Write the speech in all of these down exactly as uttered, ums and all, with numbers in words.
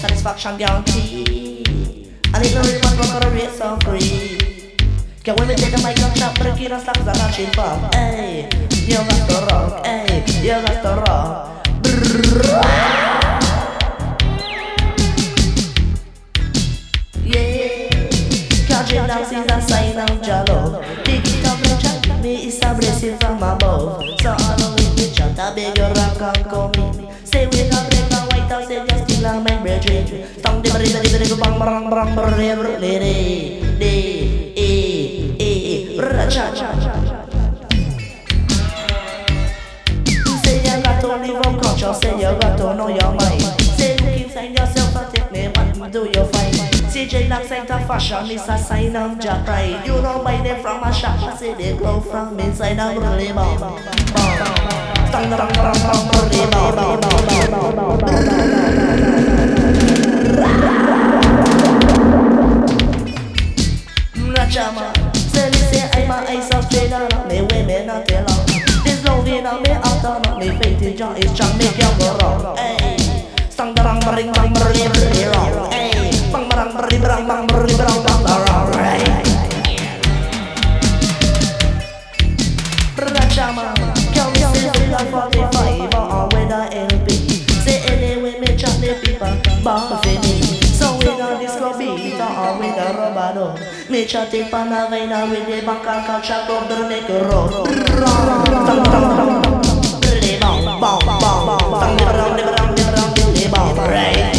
satisfaction guarantee. And if no real man rock or a race so free. Cause when we take the mic and chop, break it and slack the machine pop. Hey, you got to rock, hey, you got to rock. Yeah, catching down is a sign of Jalo. Dig it up and chat, me is a blessing from above. So all of it we chat, a big rock and come in. Say we got break a white house, say just still a my brethren. Song the bari bari bari bang bang bang bang bang bang bang. Cha cha cha cha. Say you got to live on culture, say you got to know your mind. Say look inside yourself and take me what do you find? C J Locks ain't a fashion, it's a sign of Jah pride. You don't buy them from a shop, I say they grow from inside a really bomb. Stang bang bang bang really bomb. Rachama. I'm a ice of trader, me women not tell her. This love in a me after not me faith in Jah is strong, make you go wrong. Hey, stang bang bang bang bang bang wrong. Hey, bang bang bang bang bang bang bang bang wrong. Right. Rachama, can we say the forty-five or with a L P? Say anyway me chat the people, but for me. So we got this go beat or with a rubber dog. Me chat it pan a vina with the back and catch a go to make a roll. Bang bang bang bang bang bang bang bang right.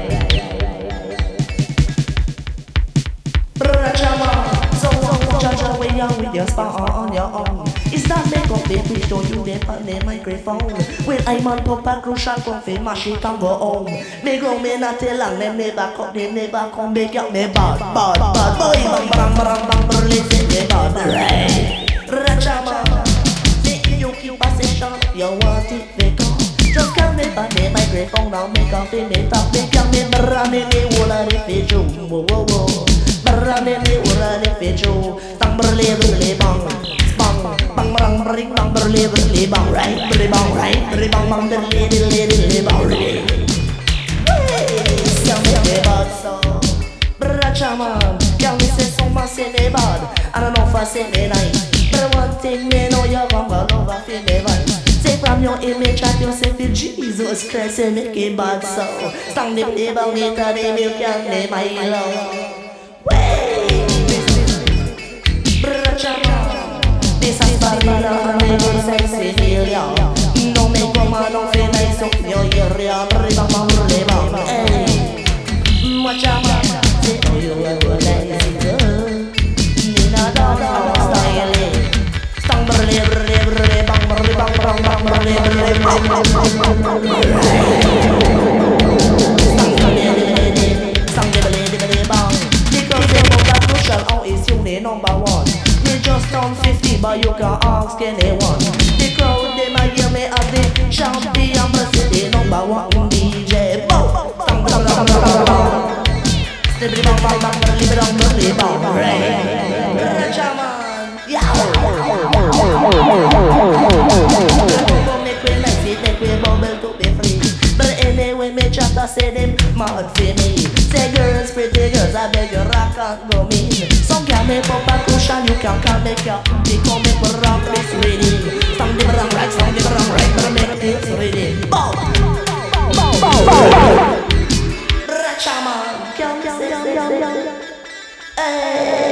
So judge away young with your star on your own. It's not make up the pitch, don't you dip on the microphone. When I'm on top of crucial coffee, mash it and go home. Me go me not tell long, them never cut, they never come back up me bad, bad, bad. Boy, bang, bang, bang, bang, bang, listen me bad, right. Rachama, make you keep a session, you want it, they come. Just come me back the microphone, now make up in the top. They come me brand in the whole of the pitch, whoa, whoa, whoa. Brand in the whole of the pitch, tang berle, berle, bang. Bang bang bang bang berle berle bang right berle bang right berle bang bang berle berle berle bang right. Yang me bad so Rachama, yang me say so much say me bad, I don't know if I say me nice. But one thing me know you come love I feel me vibes. Say from your image at yourself in Jesus Christ, say make it bad so. Stand the play bang it a day milk and me my love. This is Barbara and never sexy Delia. No me coma, no feel nice up your area. Riba riba, hey. Machama, say oh you ever lazy girl. Nina dance on style. Stang berle berle berle bang berle bang bang bang berle berle bang bang bang bang. Stang berle berle bang. Because the most crucial out is you the number one. Just turn fifty, but you can ask anyone. The crowd, they might hear me as the champion, but the number one D J. Boom! Bang, bang, bang, bang, bang. Stibbly bang, bang, bang, bang, bang, bang, bang, bang. Rajaman, yeah. Come make we nice, it make we bubble to be free. But anyway, me chat I say them mad for me. Say girls, pretty girls, I beg you rock and go mean. Some can make up a cushion, you can can make up. They come make a rock this reading. Some the wrong right, some the wrong right, but I make this reading. Bow, bow, bow, bow. Rachaman, can you say, hey.